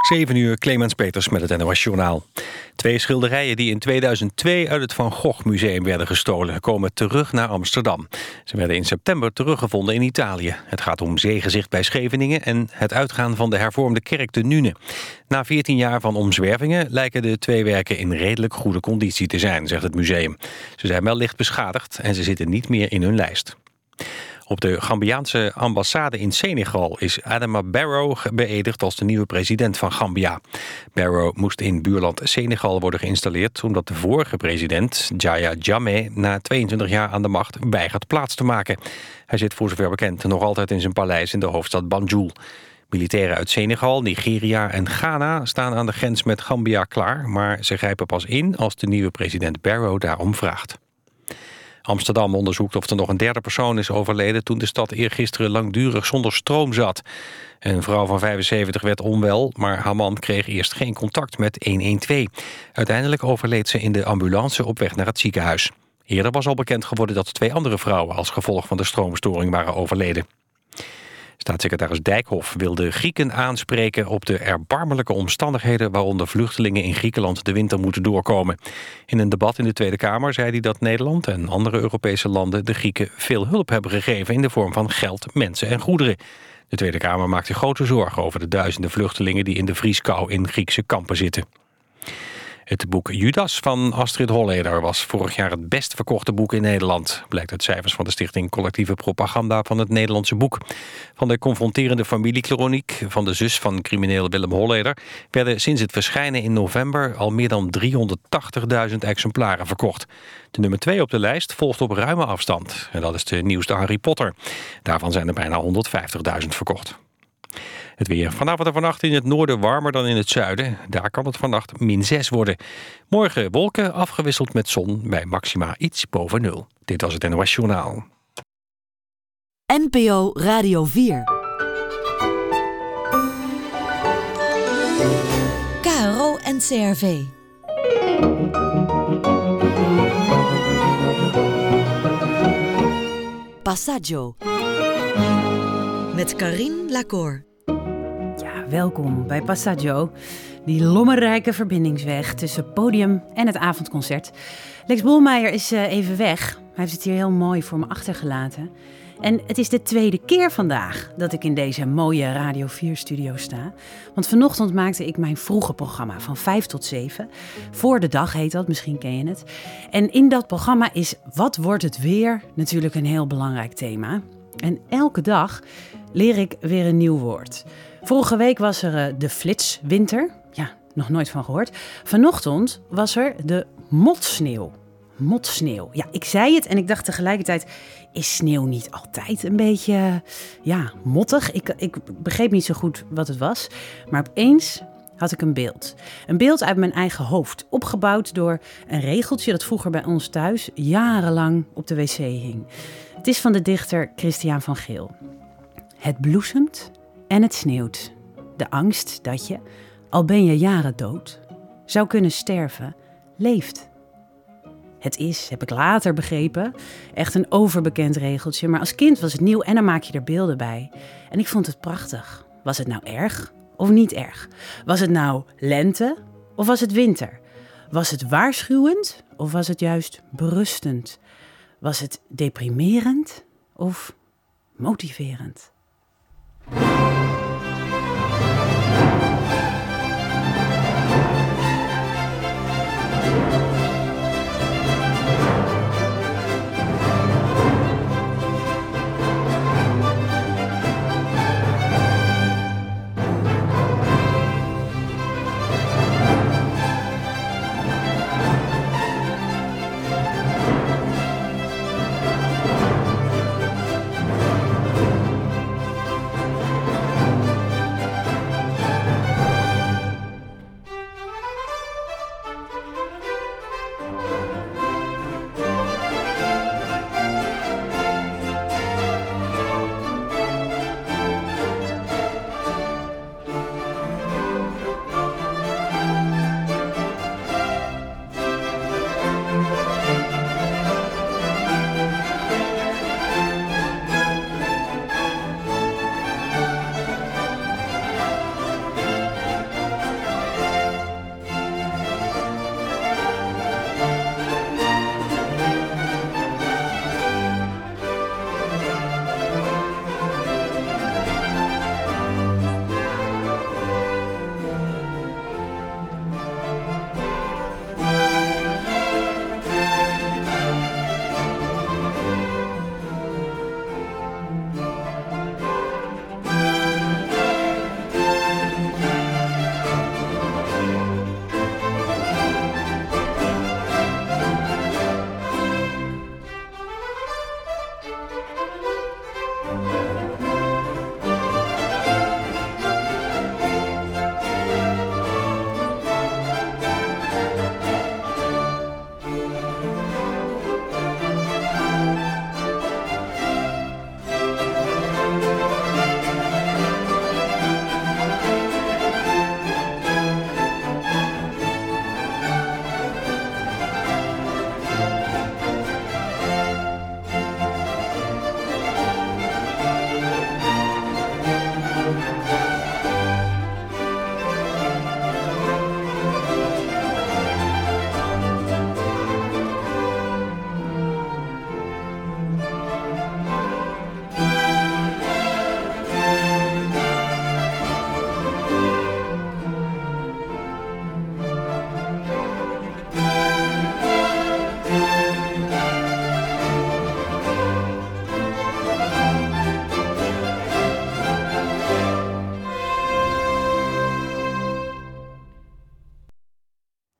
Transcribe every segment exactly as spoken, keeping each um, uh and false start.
zeven uur, Clemens Peters met het N O S-journaal. Twee schilderijen die in tweeduizend twee uit het Van Gogh Museum werden gestolen... komen terug naar Amsterdam. Ze werden in september teruggevonden in Italië. Het gaat om Zeegezicht bij Scheveningen... en het uitgaan van de hervormde kerk te Nune. Na veertien jaar van omzwervingen lijken de twee werken... in redelijk goede conditie te zijn, zegt het museum. Ze zijn wel licht beschadigd en ze zitten niet meer in hun lijst. Op de Gambiaanse ambassade in Senegal is Adama Barrow beëdigd als de nieuwe president van Gambia. Barrow moest in buurland Senegal worden geïnstalleerd omdat de vorige president, Yahya Jammeh, na tweeëntwintig jaar aan de macht weigert plaats te maken. Hij zit voor zover bekend nog altijd in zijn paleis in de hoofdstad Banjul. Militairen uit Senegal, Nigeria en Ghana staan aan de grens met Gambia klaar, maar ze grijpen pas in als de nieuwe president Barrow daarom vraagt. Amsterdam onderzoekt of er nog een derde persoon is overleden... toen de stad eergisteren langdurig zonder stroom zat. Een vrouw van vijfenzeventig werd onwel, maar haar man kreeg eerst geen contact met honderdtwaalf. Uiteindelijk overleed ze in de ambulance op weg naar het ziekenhuis. Eerder was al bekend geworden dat twee andere vrouwen... als gevolg van de stroomstoring waren overleden. Staatssecretaris Dijkhoff wil de Grieken aanspreken op de erbarmelijke omstandigheden waaronder vluchtelingen in Griekenland de winter moeten doorkomen. In een debat in de Tweede Kamer zei hij dat Nederland en andere Europese landen de Grieken veel hulp hebben gegeven in de vorm van geld, mensen en goederen. De Tweede Kamer maakt zich grote zorgen over de duizenden vluchtelingen die in de vrieskou in Griekse kampen zitten. Het boek Judas van Astrid Holleder was vorig jaar het best verkochte boek in Nederland. Blijkt uit cijfers van de Stichting Collectieve Propaganda van het Nederlandse Boek. Van de confronterende familiekroniek van de zus van crimineel Willem Holleder werden sinds het verschijnen in november al meer dan driehonderdtachtigduizend exemplaren verkocht. De nummer twee op de lijst volgt op ruime afstand. En dat is de nieuwste Harry Potter. Daarvan zijn er bijna honderdvijftigduizend verkocht. Het weer. Vanavond en vannacht in het noorden warmer dan in het zuiden. Daar kan het vannacht min zes worden. Morgen wolken afgewisseld met zon bij maxima iets boven nul. Dit was het N O S-journaal. N P O Radio vier. K R O en C R V. Passaggio. Met Carine Lacour. Ja, welkom bij Passaggio, die lommerrijke verbindingsweg tussen podium en het avondconcert. Lex Bolmeijer is uh, even weg. Hij heeft het hier heel mooi voor me achtergelaten. En het is de tweede keer vandaag dat ik in deze mooie Radio vier-studio sta. Want vanochtend maakte ik mijn vroege programma van vijf tot zeven. Voor de dag heet dat, misschien ken je het. En in dat programma is Wat wordt het weer natuurlijk een heel belangrijk thema. En elke dag leer ik weer een nieuw woord. Vorige week was er uh, de flitswinter. Ja, nog nooit van gehoord. Vanochtend was er de motsneeuw. Motsneeuw. Ja, ik zei het en ik dacht tegelijkertijd... is sneeuw niet altijd een beetje, ja, mottig? Ik, ik begreep niet zo goed wat het was. Maar opeens had ik een beeld. Een beeld uit mijn eigen hoofd. Opgebouwd door een regeltje dat vroeger bij ons thuis jarenlang op de wc hing. Het is van de dichter Christiaan van Geel. Het bloesemt en het sneeuwt. De angst dat je, al ben je jaren dood, zou kunnen sterven, leeft. Het is, heb ik later begrepen, echt een overbekend regeltje. Maar als kind was het nieuw en dan maak je er beelden bij. En ik vond het prachtig. Was het nou erg of niet erg? Was het nou lente of was het winter? Was het waarschuwend of was het juist berustend? Was het deprimerend of motiverend?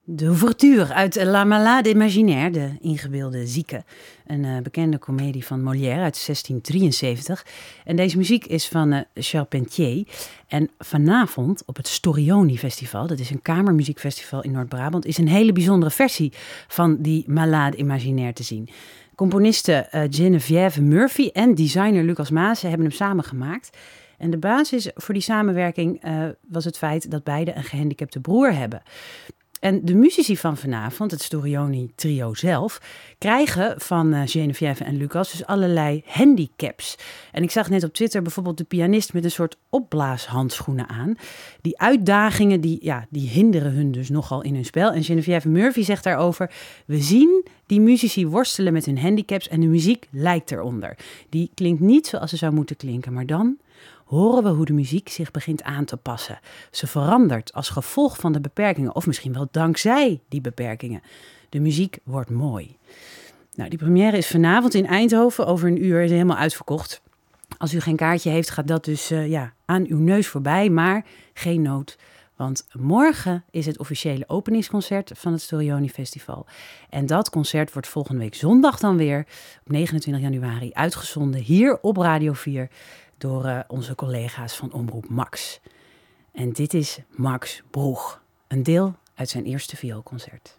De ouverture uit La Malade Imaginaire, de ingebeelde zieke. Een uh, bekende komedie van Molière uit zestien drieënzeventig. En deze muziek is van uh, Charpentier. En vanavond op het Storioni Festival, dat is een kamermuziekfestival in Noord-Brabant, is een hele bijzondere versie van die Malade Imaginaire te zien. Componiste uh, Geneviève Murphy en designer Lucas Maassen hebben hem samen gemaakt. En de basis voor die samenwerking uh, was het feit dat beide een gehandicapte broer hebben. En de muzici van vanavond, het Storioni trio zelf, krijgen van uh, Geneviève en Lucas dus allerlei handicaps. En ik zag net op Twitter bijvoorbeeld de pianist met een soort opblaashandschoenen aan. Die uitdagingen, die, ja, die hinderen hun dus nogal in hun spel. En Geneviève Murphy zegt daarover: we zien die muzici worstelen met hun handicaps en de muziek lijkt eronder. Die klinkt niet zoals ze zou moeten klinken, maar dan horen we hoe de muziek zich begint aan te passen. Ze verandert als gevolg van de beperkingen, of misschien wel dankzij die beperkingen. De muziek wordt mooi. Nou, die première is vanavond in Eindhoven. Over een uur is helemaal uitverkocht. Als u geen kaartje heeft, gaat dat dus uh, ja, aan uw neus voorbij. Maar geen nood, want morgen is het officiële openingsconcert van het Storioni Festival. En dat concert wordt volgende week zondag dan weer, op negenentwintig januari, uitgezonden hier op Radio vier... door uh, onze collega's van Omroep Max. En dit is Max Broeg, een deel uit zijn eerste vioolconcert.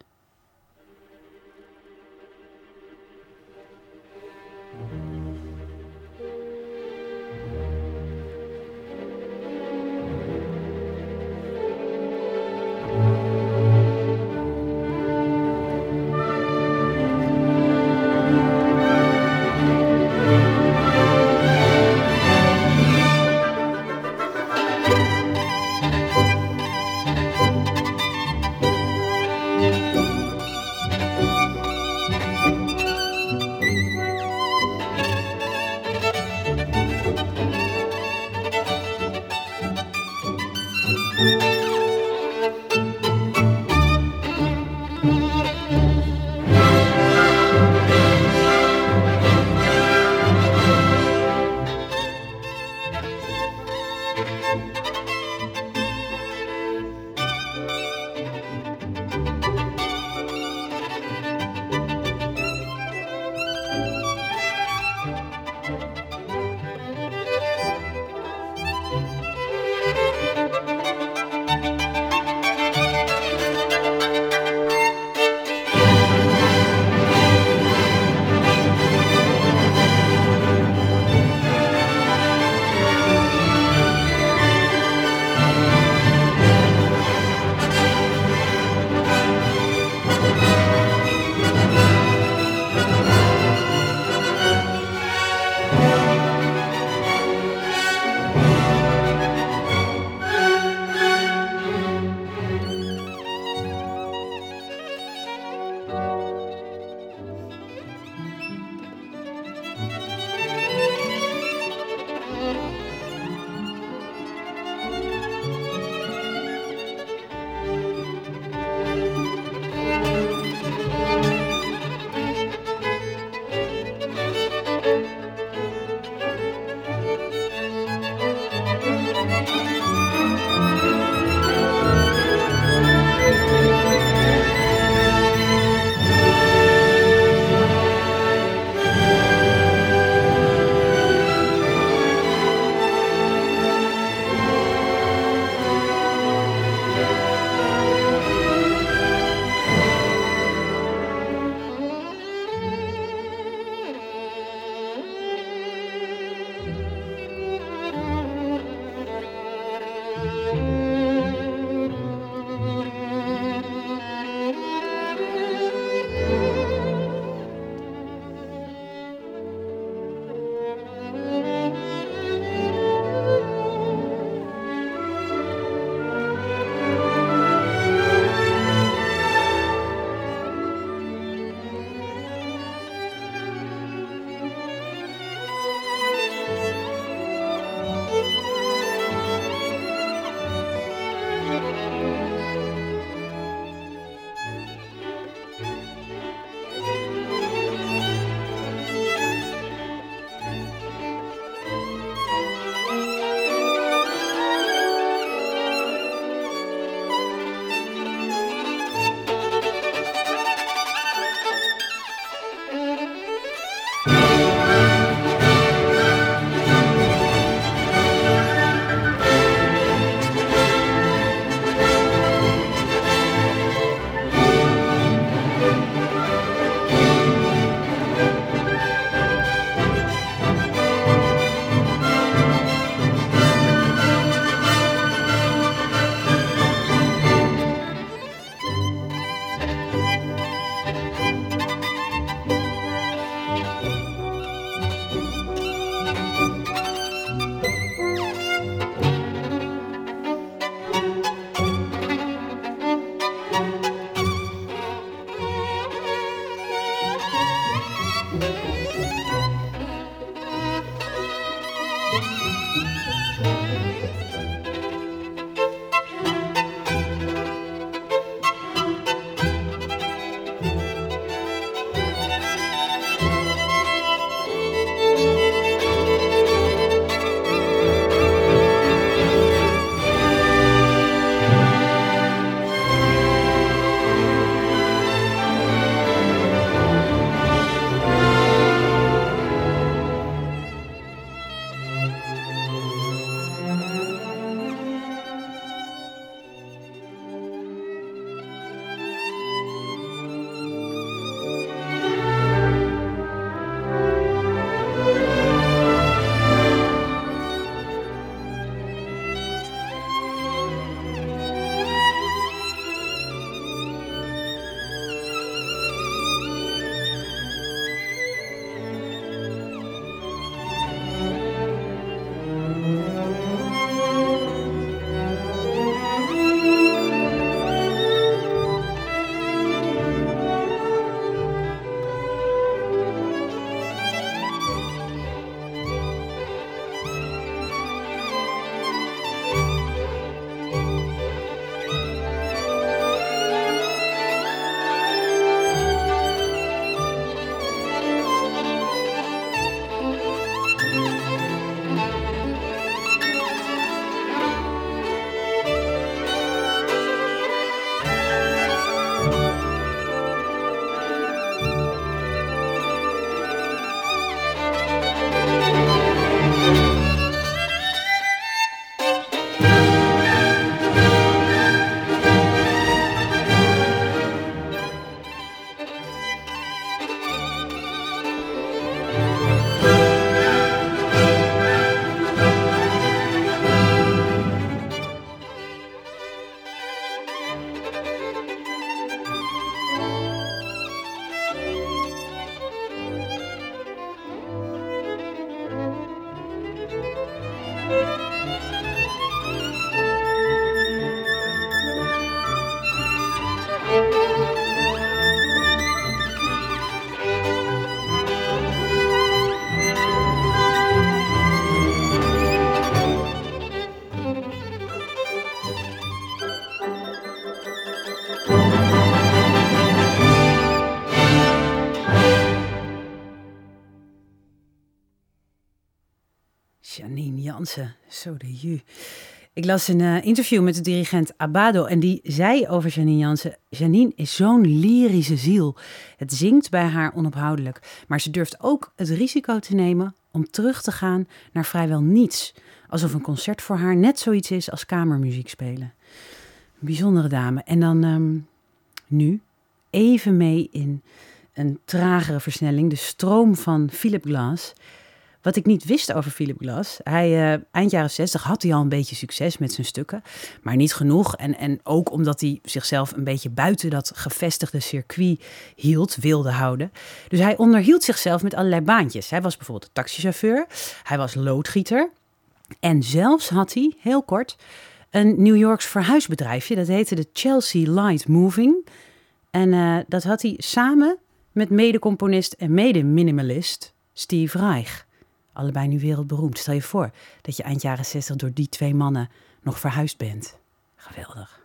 Jansen, zo de ju. Ik las een uh, interview met de dirigent Abbado en die zei over Janine Jansen: Janine is zo'n lyrische ziel. Het zingt bij haar onophoudelijk, maar ze durft ook het risico te nemen om terug te gaan naar vrijwel niets. Alsof een concert voor haar net zoiets is als kamermuziek spelen. Een bijzondere dame. En dan um, nu even mee in een tragere versnelling, de stroom van Philip Glass. Wat ik niet wist over Philip Glass. Hij, uh, eind jaren zestig had hij al een beetje succes met zijn stukken. Maar niet genoeg. En, en ook omdat hij zichzelf een beetje buiten dat gevestigde circuit hield, wilde houden. Dus hij onderhield zichzelf met allerlei baantjes. Hij was bijvoorbeeld taxichauffeur. Hij was loodgieter. En zelfs had hij, heel kort, een New Yorks verhuisbedrijfje. Dat heette de Chelsea Light Moving. En uh, dat had hij samen met mede-componist en mede-minimalist Steve Reich. Allebei nu wereldberoemd. Stel je voor dat je eind jaren zestig door die twee mannen nog verhuisd bent. Geweldig.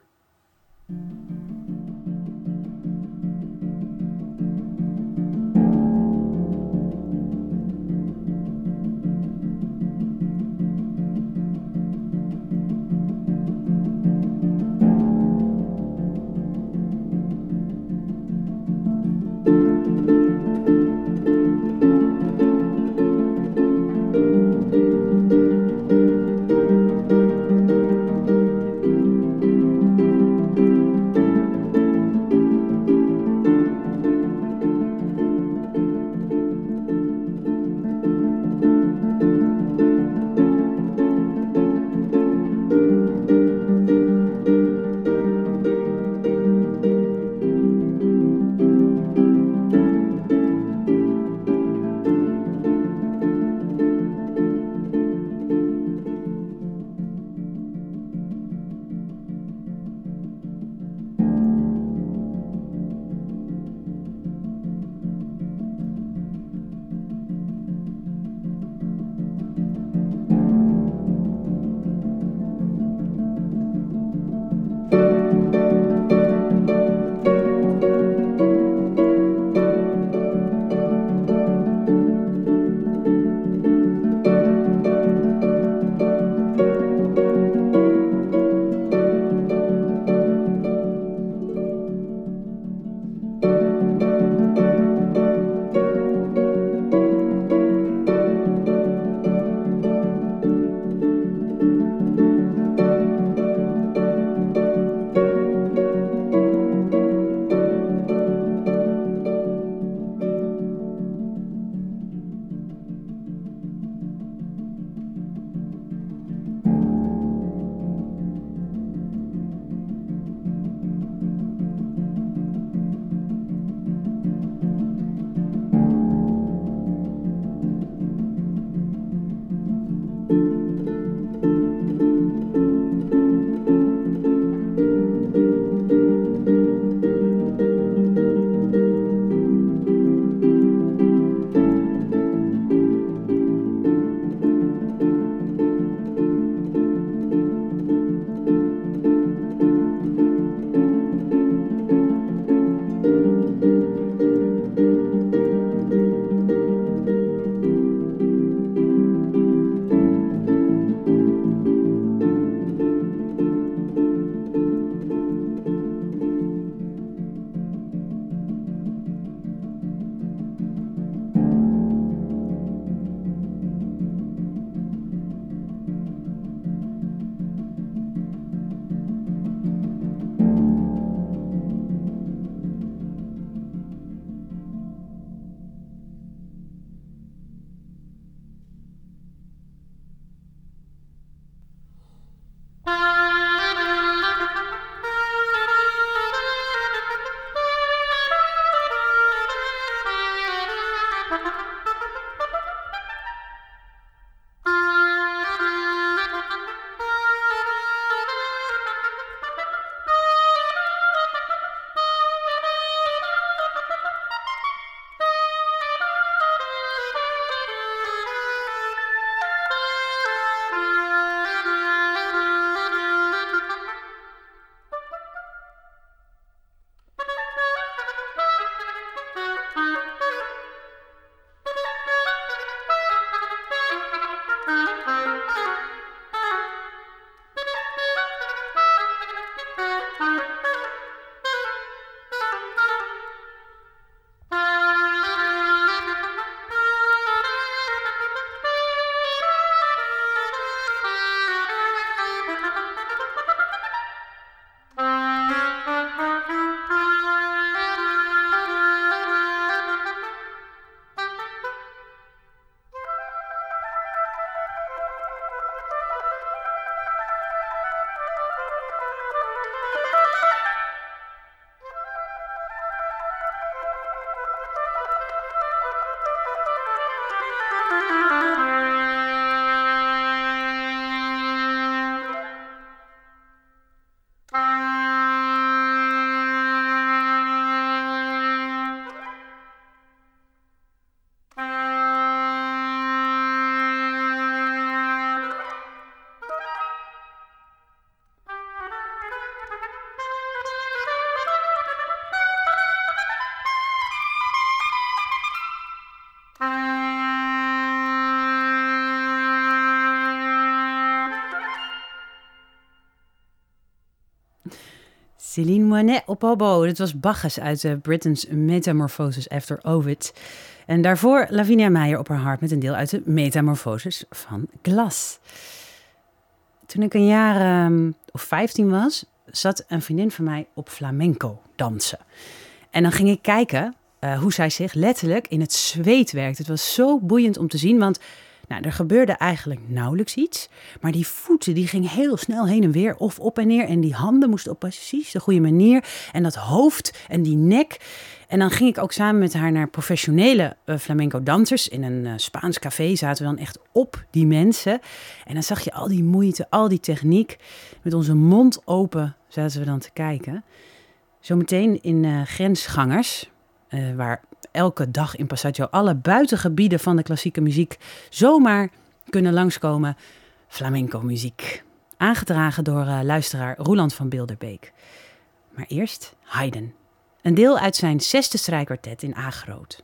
Céline Moinet op oboe. Dit was Bacchus uit uh, Britain's Metamorphosis After Ovid. En daarvoor Lavinia Meijer op haar harp met een deel uit de Metamorphosis van Glas. Toen ik een jaar um, of vijftien was, zat een vriendin van mij op flamenco dansen. En dan ging ik kijken uh, hoe zij zich letterlijk in het zweet werkte. Het was zo boeiend om te zien, want nou, er gebeurde eigenlijk nauwelijks iets. Maar die voeten die gingen heel snel heen en weer of op en neer. En die handen moesten op precies de goede manier. En dat hoofd en die nek. En dan ging ik ook samen met haar naar professionele uh, flamenco dansers. In een uh, Spaans café zaten we dan echt op die mensen. En dan zag je al die moeite, al die techniek. Met onze mond open zaten we dan te kijken. Zometeen in uh, Grensgangers, uh, waar elke dag in Passaggio alle buitengebieden van de klassieke muziek zomaar kunnen langskomen. Flamenco muziek. Aangedragen door uh, luisteraar Roeland van Bilderbeek. Maar eerst Haydn. Een deel uit zijn zesde strijkkwartet in A groot.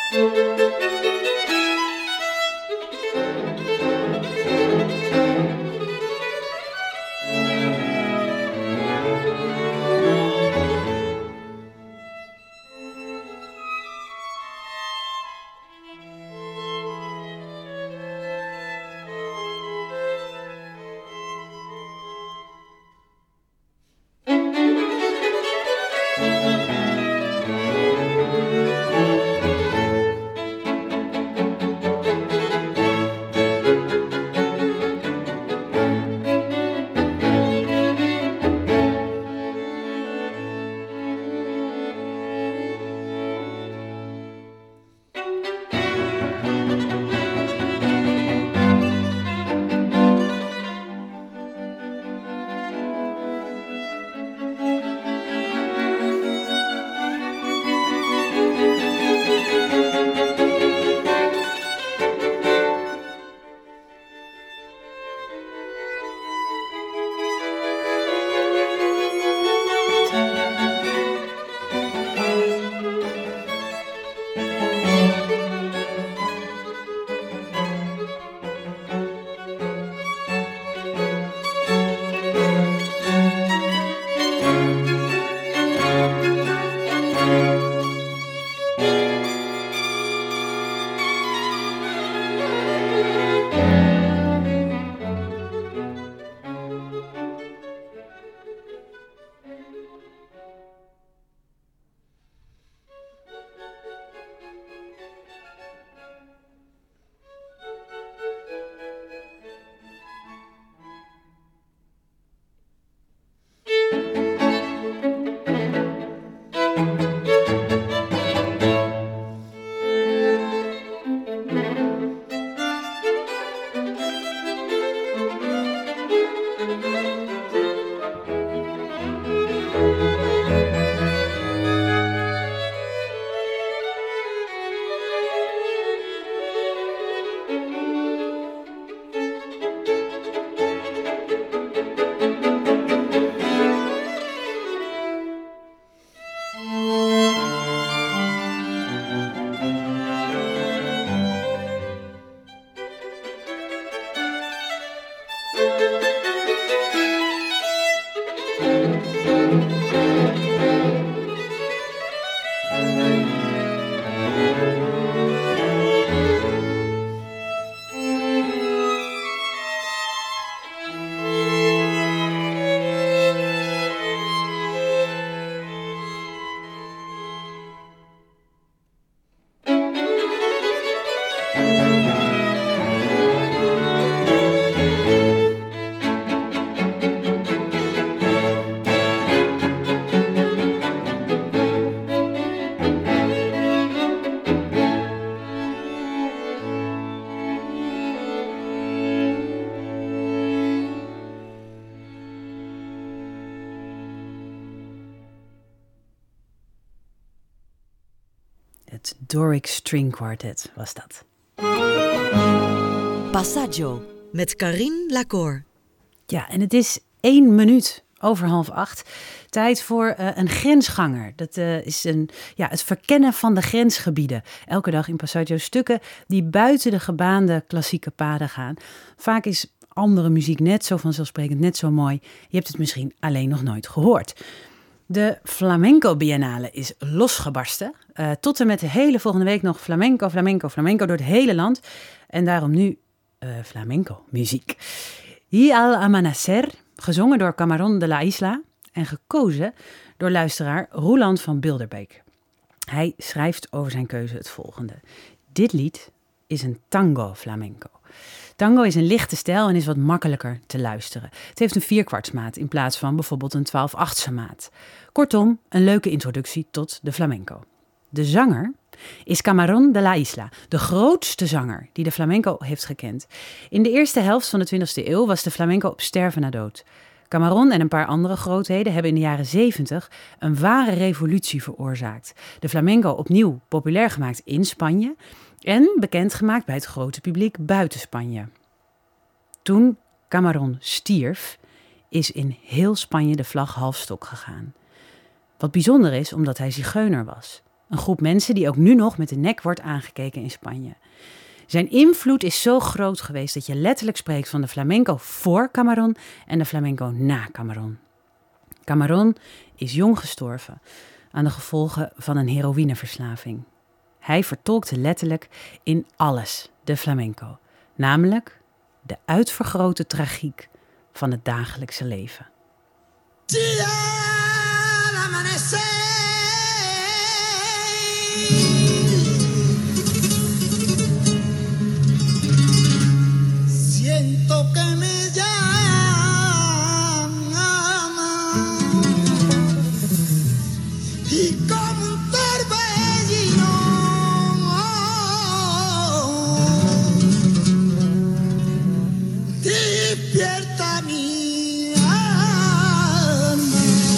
Het Doric String Quartet was dat. Passaggio met Carine Lacour. Ja, en het is één minuut over half acht. Tijd voor uh, een grensganger. Dat uh, is een, ja, het verkennen van de grensgebieden. Elke dag in Passaggio stukken die buiten de gebaande klassieke paden gaan. Vaak is andere muziek net zo vanzelfsprekend, net zo mooi. Je hebt het misschien alleen nog nooit gehoord. De Flamenco Biennale is losgebarsten. Uh, tot en met de hele volgende week nog flamenco, flamenco, flamenco door het hele land. En daarom nu uh, flamenco muziek. Y al Amanecer, gezongen door Camarón de la Isla en gekozen door luisteraar Roeland van Bilderbeek. Hij schrijft over zijn keuze het volgende. Dit lied is een tango flamenco. Tango is een lichte stijl en is wat makkelijker te luisteren. Het heeft een vierkwartsmaat in plaats van bijvoorbeeld een twaalf-achtste maat. Kortom, een leuke introductie tot de flamenco. De zanger is Camarón de la Isla, de grootste zanger die de flamenco heeft gekend. In de eerste helft van de twintigste eeuw was de flamenco op sterven na dood. Camarón en een paar andere grootheden hebben in de jaren zeventig een ware revolutie veroorzaakt. De flamenco opnieuw populair gemaakt in Spanje en bekendgemaakt bij het grote publiek buiten Spanje. Toen Camarón stierf, is in heel Spanje de vlag half stok gegaan. Wat bijzonder is, omdat hij zigeuner was. Een groep mensen die ook nu nog met de nek wordt aangekeken in Spanje. Zijn invloed is zo groot geweest dat je letterlijk spreekt van de flamenco voor Camarón en de flamenco na Camarón. Camarón is jong gestorven aan de gevolgen van een heroïneverslaving. Hij vertolkte letterlijk in alles de flamenco, namelijk de uitvergrote tragiek van het dagelijkse leven. Siento que me llama y como un torbellino despierta mi alma.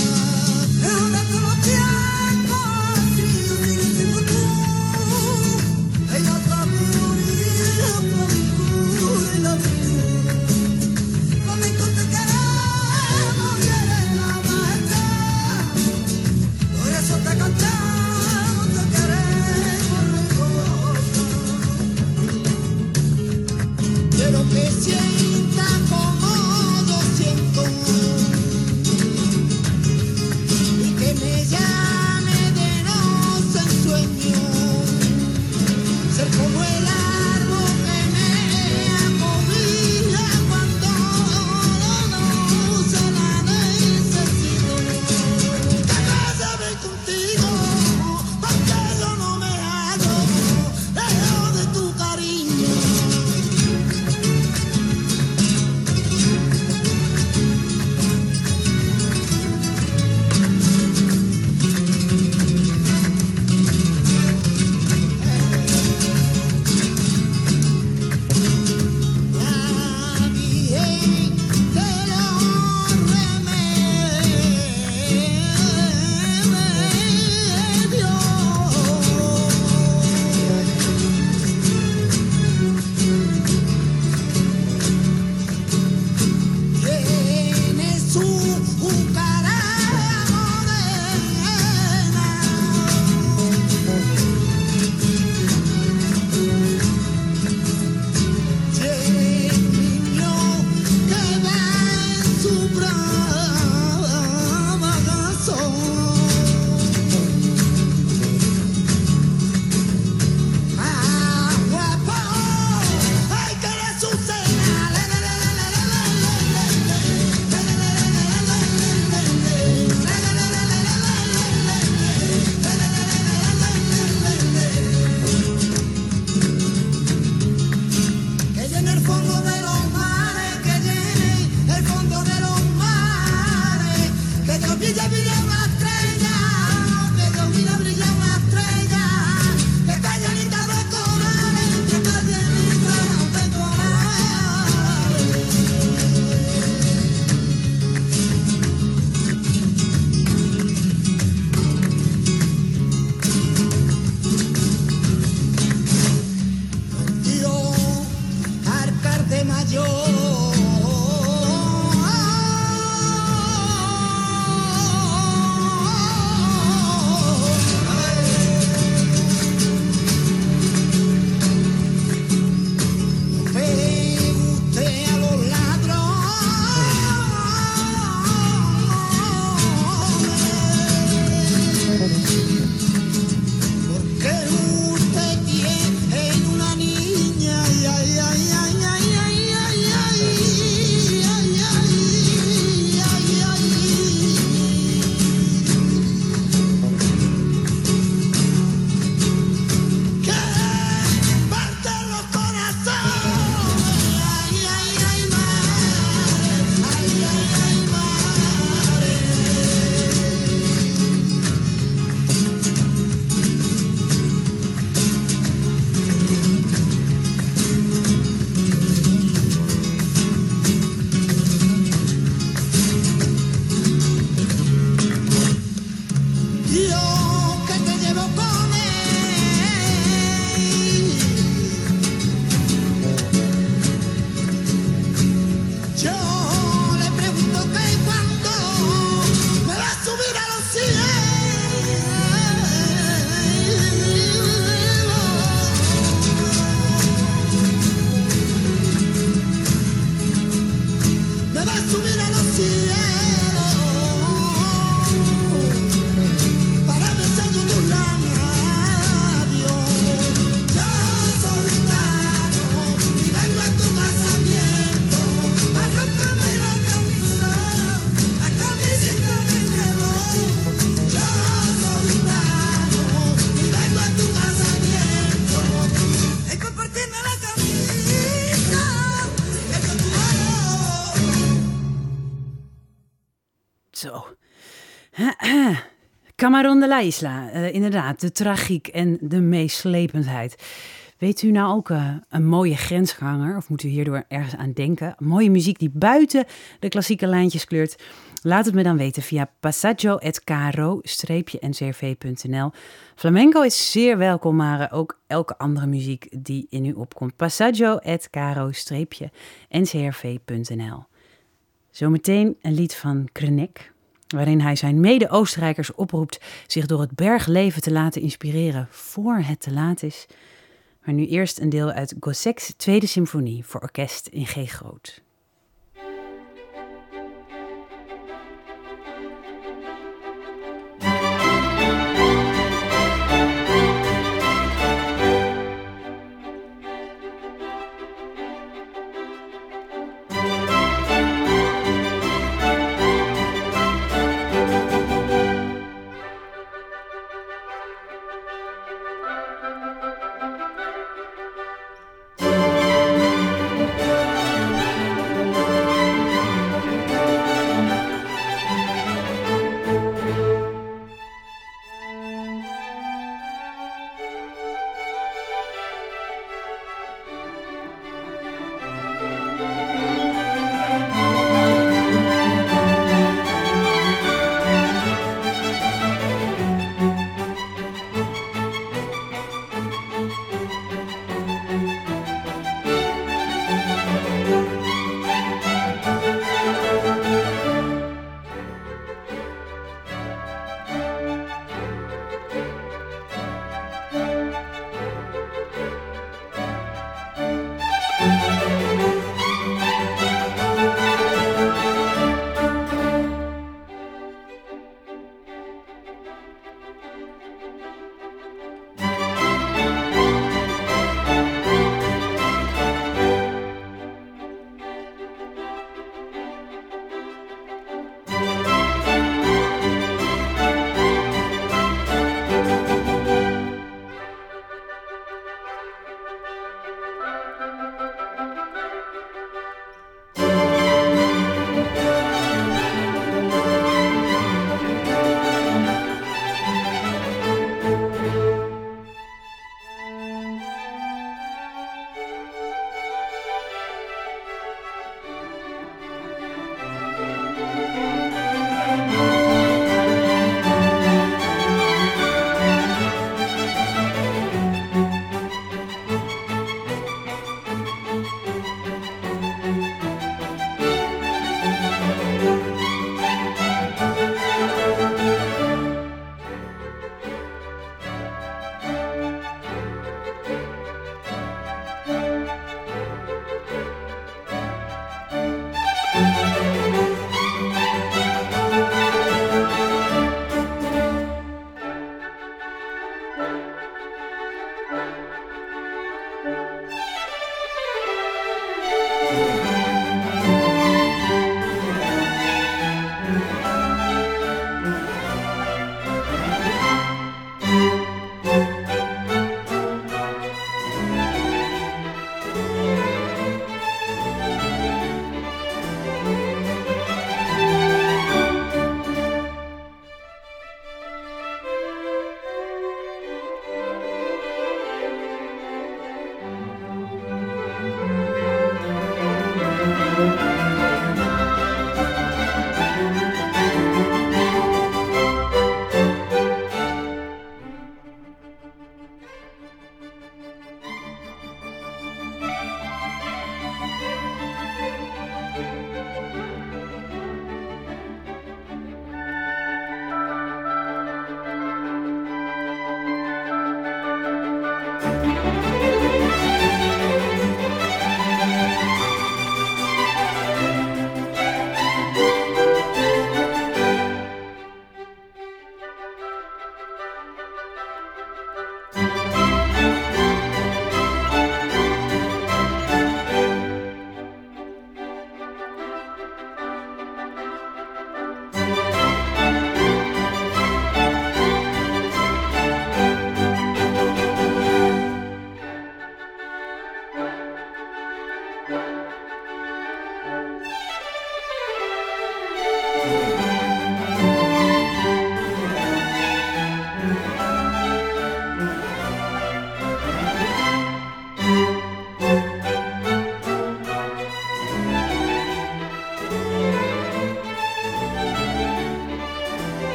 Camarón de la Isla, uh, inderdaad, de tragiek en de meeslependheid. Weet u nou ook uh, een mooie grensganger, of moet u hierdoor ergens aan denken? Mooie muziek die buiten de klassieke lijntjes kleurt? Laat het me dan weten via passaggio at k r o streepje n c r v punt n l. Flamenco is zeer welkom, maar ook elke andere muziek die in u opkomt. passaggio at k r o streepje n c r v punt n l. Zometeen een lied van Krenek, waarin hij zijn mede-Oostenrijkers oproept zich door het bergleven te laten inspireren voor het te laat is. Maar nu eerst een deel uit Gossek's Tweede Symfonie voor orkest in G groot.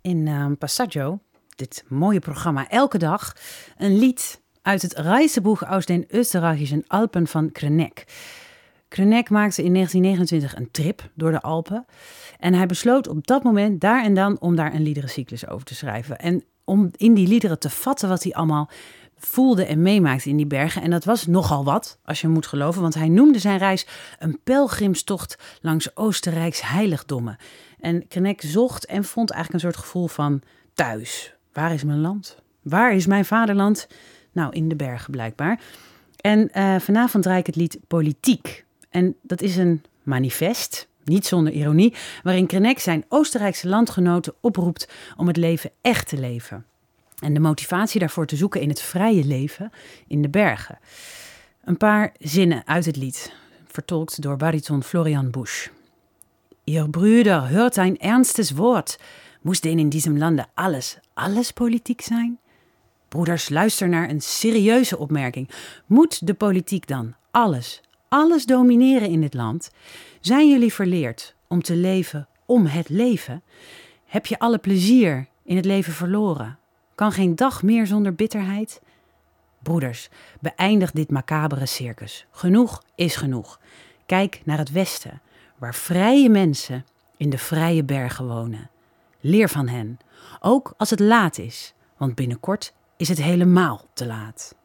in uh, Passaggio, dit mooie programma, elke dag een lied uit het Reisebuch aus den Österreichischen Alpen van Krenek. Krenek maakte in negentien negenentwintig een trip door de Alpen. En hij besloot op dat moment, daar en dan, om daar een liederencyclus over te schrijven. En om in die liederen te vatten wat hij allemaal voelde en meemaakte in die bergen. En dat was nogal wat, als je hem moet geloven. Want hij noemde zijn reis een pelgrimstocht langs Oostenrijks heiligdommen. En Krenek zocht en vond eigenlijk een soort gevoel van thuis. Waar is mijn land? Waar is mijn vaderland? Nou, in de bergen blijkbaar. En uh, vanavond draai ik het lied Politiek. En dat is een manifest, niet zonder ironie, waarin Krenek zijn Oostenrijkse landgenoten oproept om het leven echt te leven. En de motivatie daarvoor te zoeken in het vrije leven in de bergen. Een paar zinnen uit het lied, vertolkt door bariton Florian Busch. Ihr Brüder, hört ein ernstes Wort. Muss denn in diesem Lande alles, alles politiek zijn? Broeders, luister naar een serieuze opmerking. Moet de politiek dan alles, alles domineren in dit land? Zijn jullie verleerd om te leven om het leven? Heb je alle plezier in het leven verloren? Kan geen dag meer zonder bitterheid? Broeders, beëindig dit macabere circus. Genoeg is genoeg. Kijk naar het westen, waar vrije mensen in de vrije bergen wonen. Leer van hen, ook als het laat is, want binnenkort is het helemaal te laat.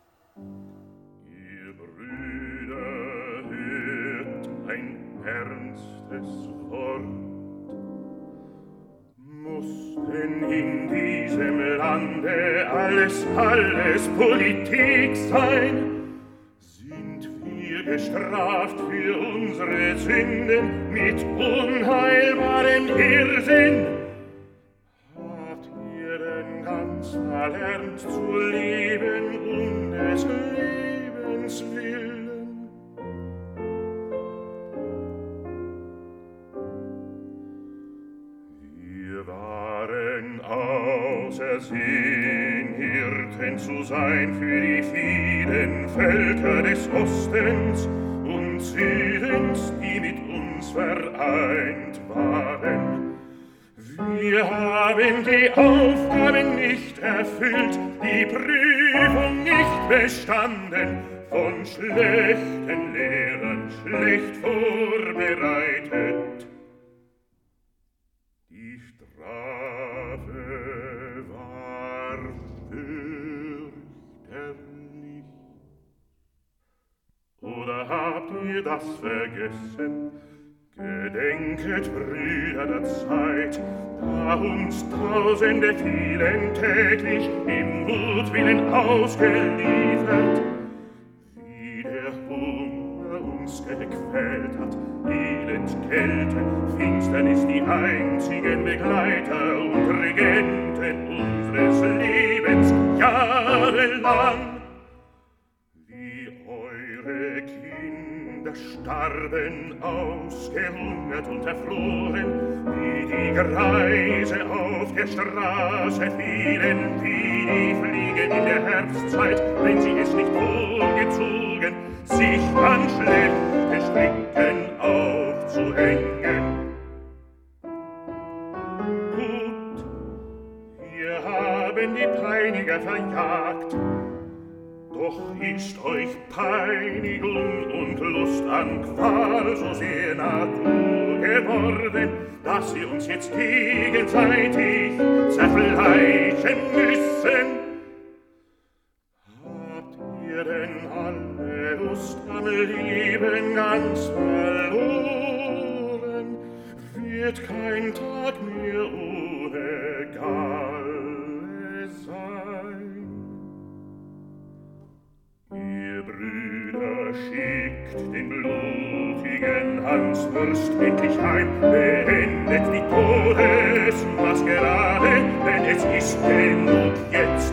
Ihr Brüder, hört ein ernstes Wort. Muss denn in diesem Lande alles, alles Politik sein? Sind wir gestraft für unsere Sünden mit unheilbarem Irrsinn? Habt ihr denn ganz verlernt zu leben um des Lebens willen? Wir waren ausersehen, Hirten zu sein für die vielen Völker des Ostens und Südens, die mit uns vereint waren. Wir haben die Aufgaben nicht erfüllt, die Prüfung nicht bestanden, von schlechten Lehrern schlecht vorbereitet. Die Strafe war fürchterlich. Oder habt ihr das vergessen? Gedenket, Brüder, der Zeit, da uns Tausende fielen täglich im Mutwillen ausgeliefert. Wie der Hunger uns gequält hat, Elend, Kälte, Finsternis die einzigen Begleiter und Regenten unseres Lebens jahrelang. Wie eure Kinder starben, ausgehungert und erfroren, wie die Greise auf der Straße fielen, wie die Fliegen in der Herbstzeit, wenn sie es nicht vorgezogen, sich an schlechte Stricken aufzuhängen. Gut, wir haben die Peiniger verjagt, doch ist euch Peinigung und Lust an Qual so sehr Natur geworden, dass wir uns jetzt gegenseitig zerfleischen müssen. Habt ihr denn alle Lust am Leben ganz verloren? Wird kein Tag mehr ohne Galle sein? Ihr Brüder, schickt den blutigen Hanswurst endlich heim, beendet die Todesmaskerade, denn es ist genug jetzt.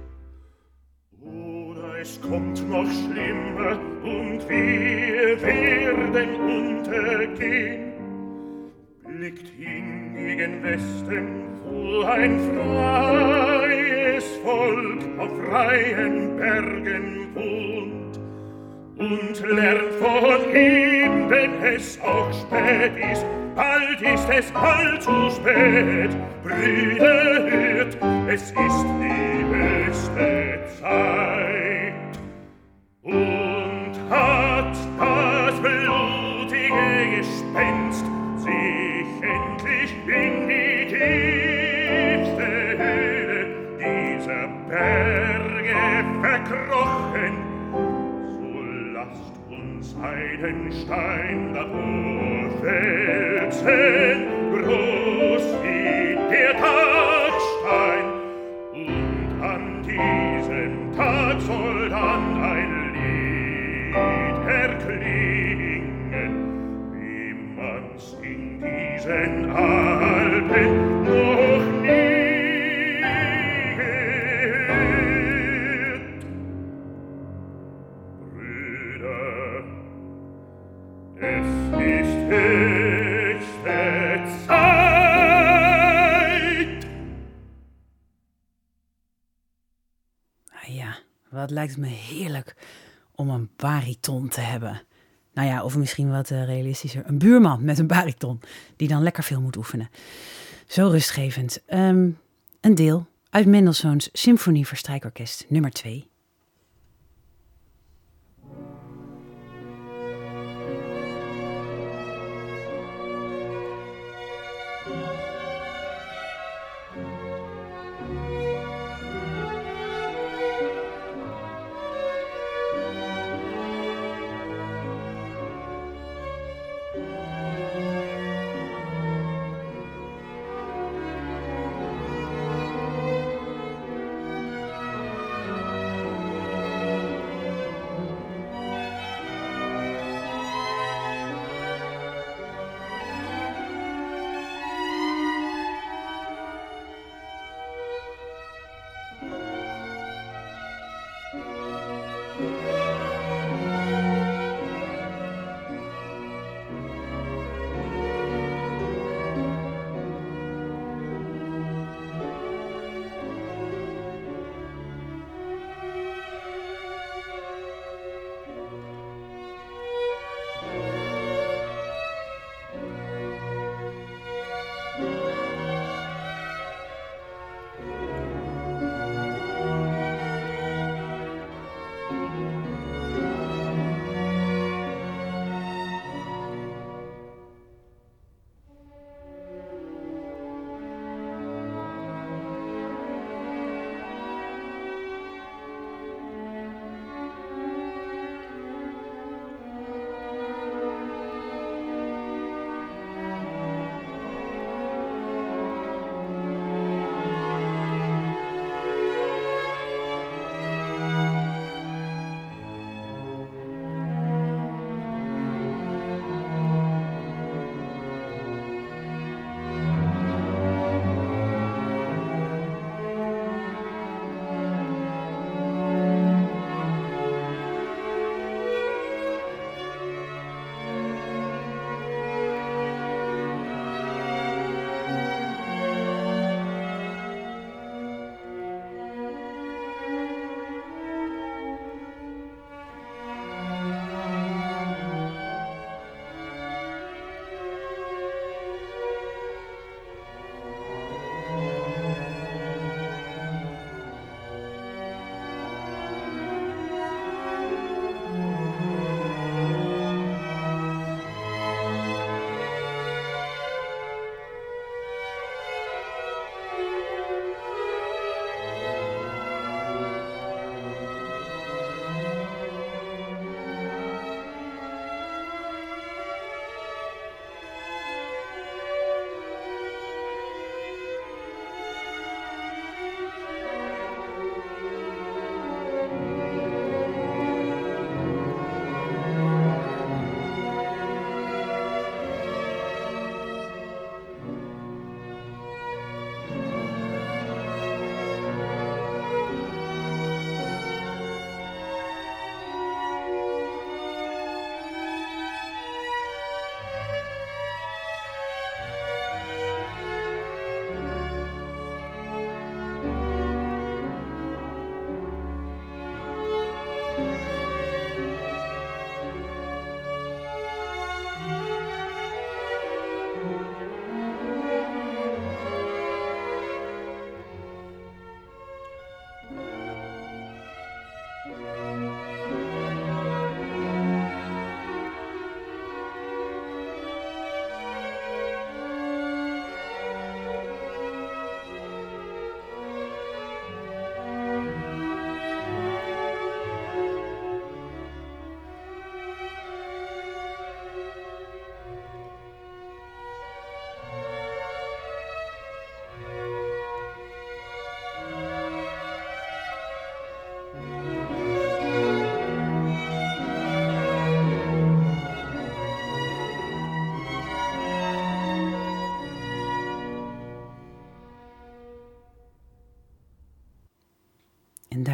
Oder es kommt noch schlimmer und wir werden untergehen. Blickt hin gegen Westen, wo ein freies Volk auf freien Bergen wohnt, und lernt von ihm, wenn es auch spät ist, bald ist es bald zu spät. Brüder, hört, es ist die höchste Zeit. Und hat das blutige Gespenst sich endlich in die tiefste Höhle dieser Berge verkrochen, so lasst uns einen Stein davor wälzen, groß wie der Tagstein, und an diesem Tag soll dann ein Lied erklingen, wie man's in diesen Alpen noch nie gehört. Brüder, es ist höchste Zeit. Ah ja, wat lijkt het me heerlijk om een bariton te hebben. Nou ja, of misschien wat uh, realistischer, een buurman met een bariton, die dan lekker veel moet oefenen. Zo rustgevend. Um, een deel uit Mendelssohn's Symfonie voor Strijkorkest nummer twee.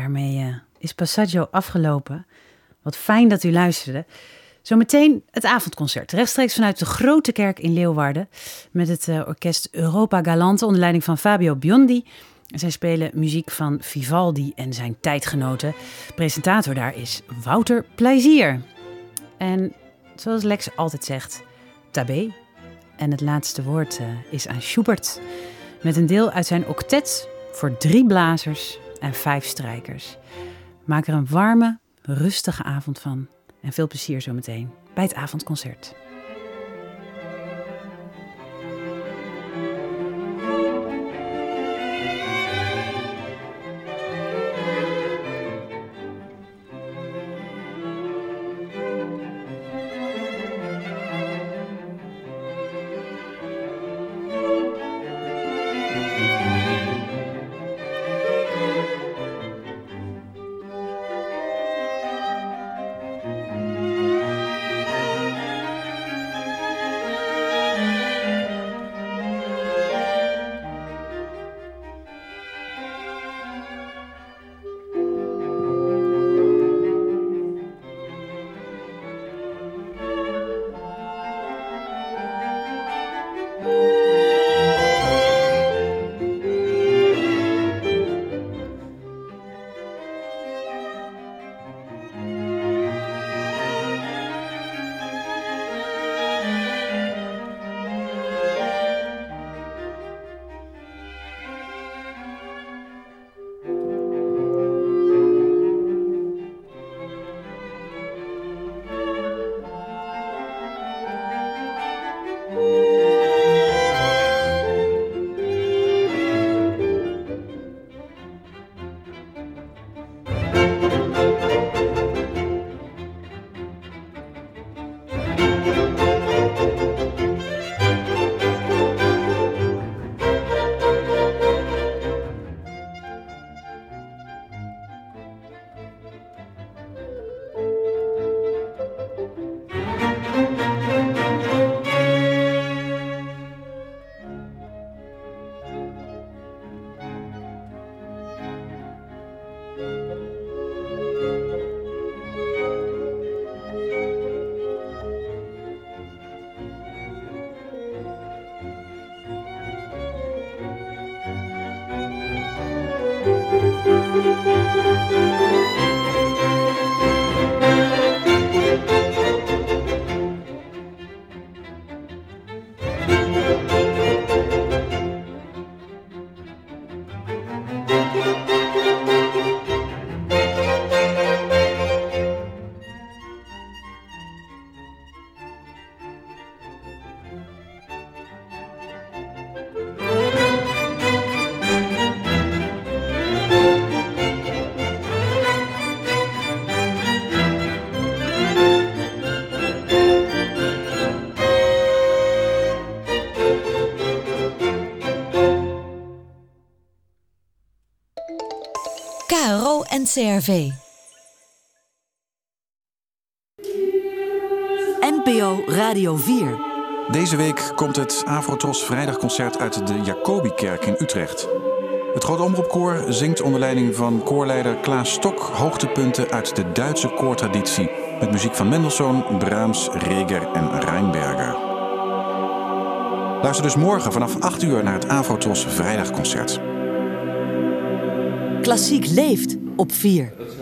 daarmee uh, is Passaggio afgelopen. Wat fijn dat u luisterde. Zometeen het avondconcert, rechtstreeks vanuit de Grote Kerk in Leeuwarden. Met het uh, orkest Europa Galante onder leiding van Fabio Biondi. Zij spelen muziek van Vivaldi en zijn tijdgenoten. Presentator daar is Wouter Plezier. En zoals Lex altijd zegt, tabé. En het laatste woord uh, is aan Schubert. Met een deel uit zijn octet voor drie blazers en vijf strijkers. Maak er een warme, rustige avond van. En veel plezier zometeen bij het avondconcert. K R O en C R V. N P O Radio vier. Deze week komt het Afrotros Vrijdagconcert uit de Jacobikerk in Utrecht. Het Grote Omroepkoor zingt onder leiding van koorleider Klaas Stok hoogtepunten uit de Duitse koortraditie met muziek van Mendelssohn, Brahms, Reger en Reinberger. Luister dus morgen vanaf acht uur naar het Afrotros Vrijdagconcert. Klassiek leeft op vier.